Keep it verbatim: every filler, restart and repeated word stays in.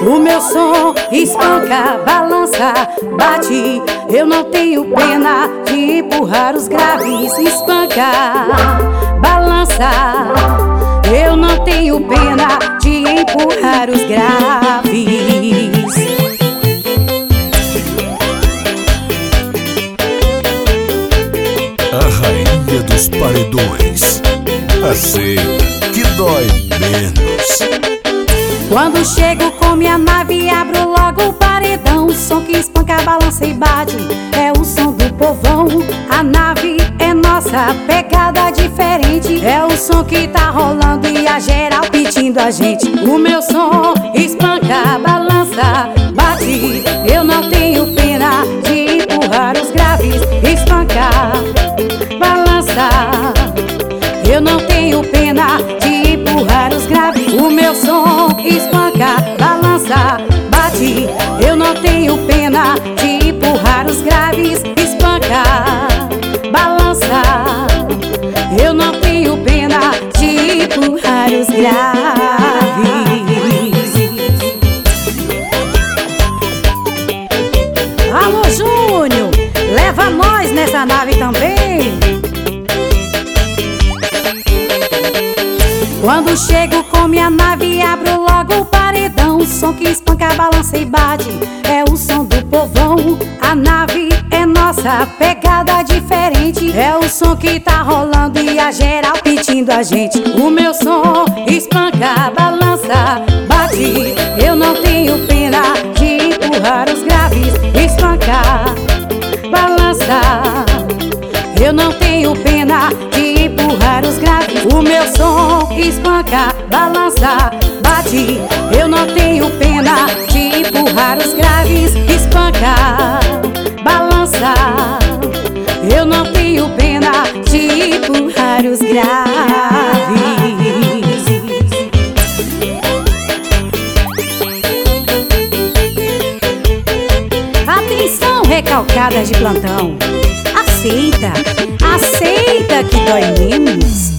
O meu som espanca, balança, bate. Eu não tenho pena de empurrar os graves. Espanca, balança. Eu não tenho pena de empurrar os graves. A rainha dos paredões, a cena que dói menos. Quando chego com minha nave, abro logo o paredão. O som que espanca, balança e bate é o som do povão. A nave é nossa, pegada diferente. É o som que tá rolando e a geral pedindo a gente. O meu som espanca, balança, bate. Eu não tenho pena de empurrar os graves. Espanca, balança. Eu não tenho pena de empurrar os graves. O meu som espanca, balança, bate. Eu não tenho pena de empurrar os graves. Espanca, balança. Eu não tenho pena de empurrar os graves. Alô, Júnior, leva nós nessa nave também. Quando chego com minha nave, abro logo o paredão. O som que espanca, balança e bate é o som do povão. A nave é nossa, pegada diferente. É o som que tá rolando e a geral pedindo a gente. O meu som espanca, balança, bate. Eu não tenho pena de empurrar os graves. Espanca, balança. Eu não tenho pena de empurrar os graves. O meu som espanca, balança, bate. Eu não tenho pena de empurrar os graves. Espanca, balança. Eu não tenho pena de empurrar os graves. Atenção, recalcadas de plantão. Aceita, aceita que dói menos.